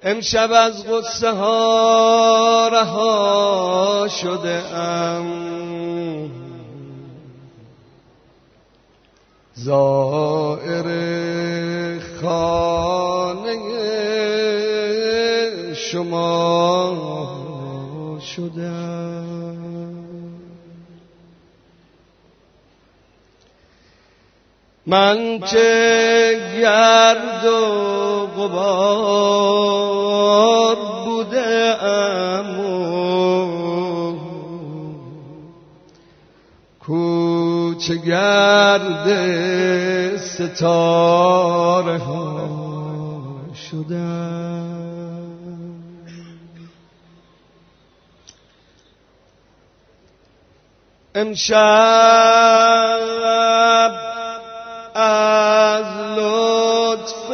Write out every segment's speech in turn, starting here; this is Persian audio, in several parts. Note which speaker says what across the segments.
Speaker 1: امشب از غصه ها رها شده ام، زائر خانه شما شده ام. من که گرد و غبار بوده ام و کوچه گرد ستاره ها شدم. امشب از لطف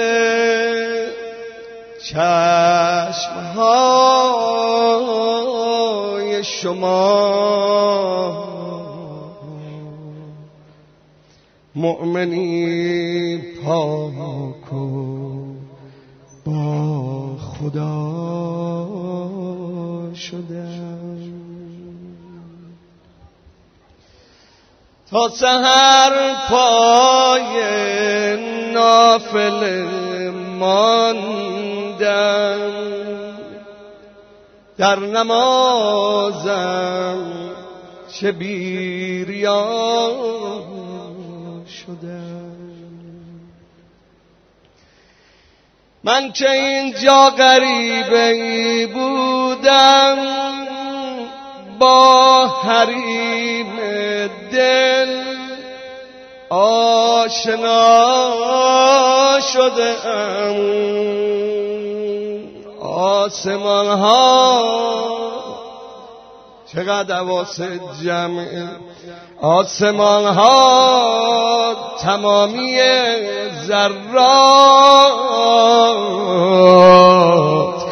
Speaker 1: چشمهای شما مؤمنی پاک و با خدا شده، تا سحر پای نافله ماندم، در نمازم چه بیریا شدم. من که اینجا غریبه ای بودم، با حریم دل آشنا شده ام. آسمان ها چقدر واسه جمع، آسمان ها تمامی ذرات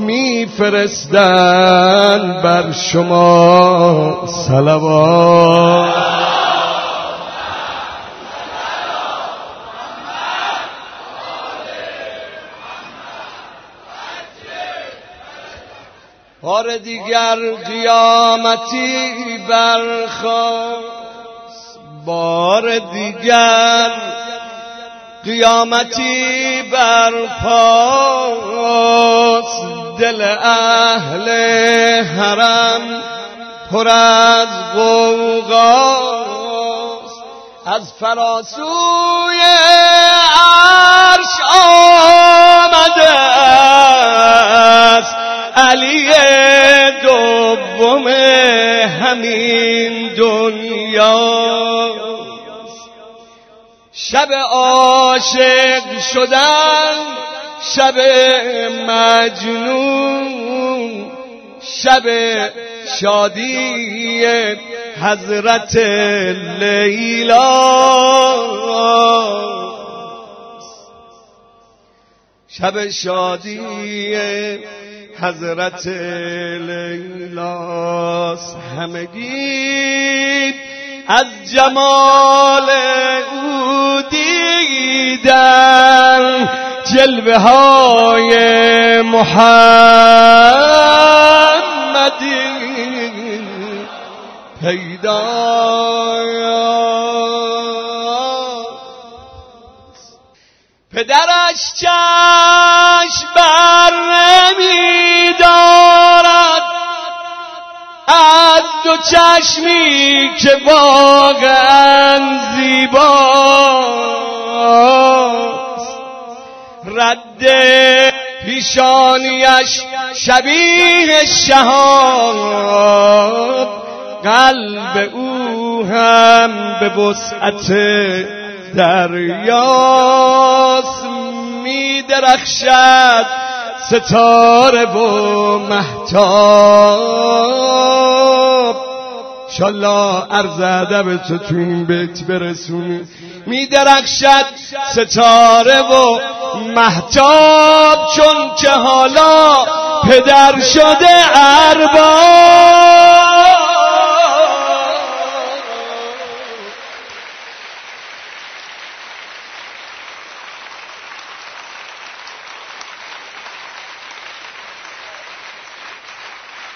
Speaker 1: میفرستن بر شما صلوات. بار دیگر قیامتی برخاست، بار دیگر قیامتی برپاست. دل اهل حرم پر از غوغاست، از فراسوی عرش آمده است علی دوم همین دنیاست. شب عاشق شدن، شب مجنون، شب شادی حضرت لیلاست، شب شادی حضرت لیلاست. همگی از جمال او دیدن جلوه های محمدی پیداست. پدرش چشم بر نمی‌دارد از دو چشمی که واقعا زیباست. رد پیشانیش شبیه شهاب، قلب او هم به وسعت دریاست. می درخشد ستاره و مهتاب، انشالله عرض ادب تو این بیت برسونی. می درخشد ستاره و مهتاب، چون که حالا پدر شده ارباب.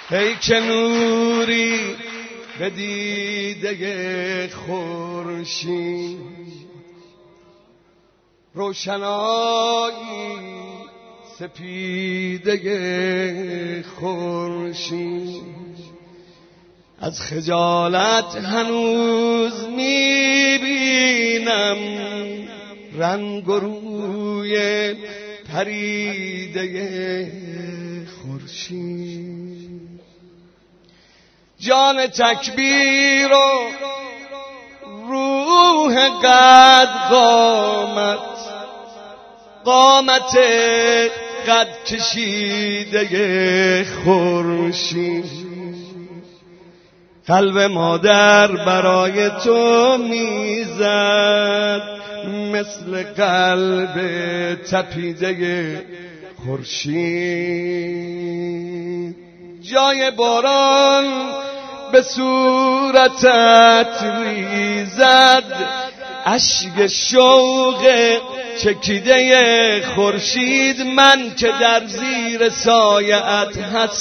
Speaker 1: ای که نوری به دیده خورشید، روشنایی سپیده خورشید، از خجالت هنوز میبینم رنگ و روی پریده خورشید. جان تکبیر و روح قد قامت قد کشیده خورشید، قلب مادر برای تو میزد مثل قلب تپیده خورشید. جای باران به صورتت ریزد اشک شوق چکیده خورشید، من که در زیر سایه‌ات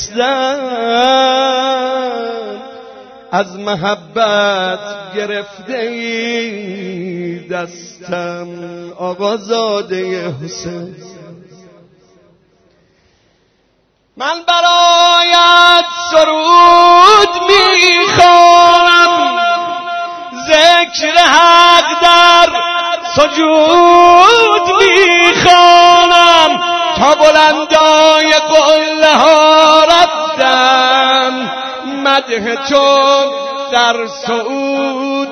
Speaker 1: هستم از محبت گرفته ای دستم. آقازاده حسین، من برایت سرود میخوانم، ذکر حق در سجود میخوانم، تا بلندای قله ها رفتم مدح تو در صعود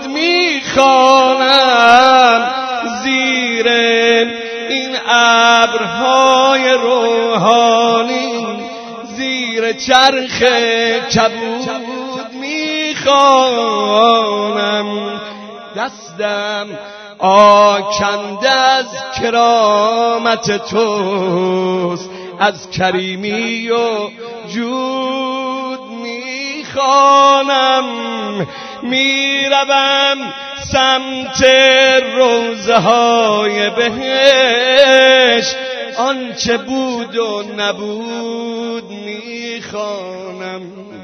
Speaker 1: میخوانم، زیر این ابرهای روحانی زیر چرخ کبود میخوانم. دستم آکنده از کرامت توست، از کریمی و جود میخوانم. میروم سمت روضه های بهشت، آنچه بود و نبود میخوانم.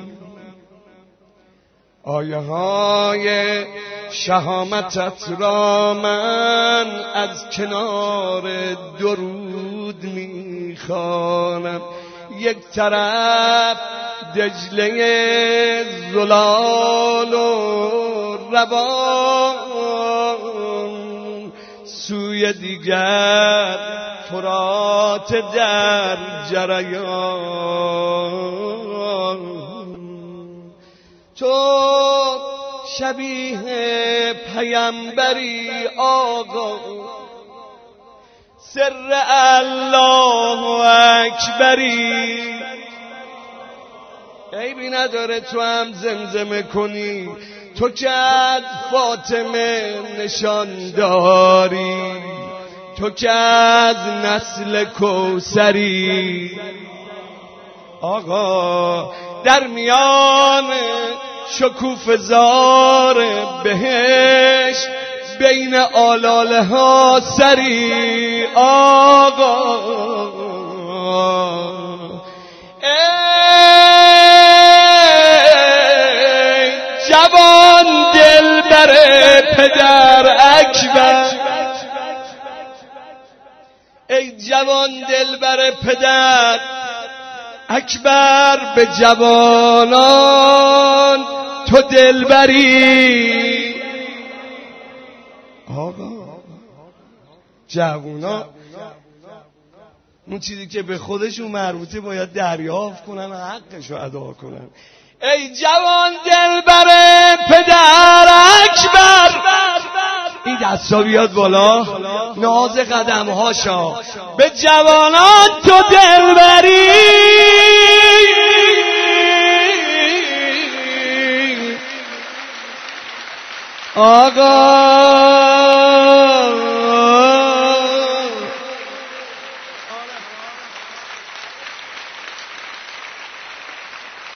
Speaker 1: آیه های شهامتت را من از کنار درود میخوانم. یک طرف دجله زلال و روان، سوی دیگر فرات در جریان. تو شبیه پیامبری آقا، سر الله اکبری، عیبی نداره تو هم زمزمه کنی، تو که از فاطمه نشان داری، تو که از نسل کوثری. آقا در میان شکوفه زار بهشت بین آلاله ها سری. آقا ای جوان دلبر پدر اکبر، ای جوان دلبر پدر اکبر، به جوانان تو دلبری. آقا جوونا اون چیزی که به خودشون مربوطه باید دریافت کنن و حقشو ادا کنن. ای جوان دلبر پدر اکبر، این دستا بیاد بالا، ناز قدم هاشا، به جوانان تو دلبری. آقا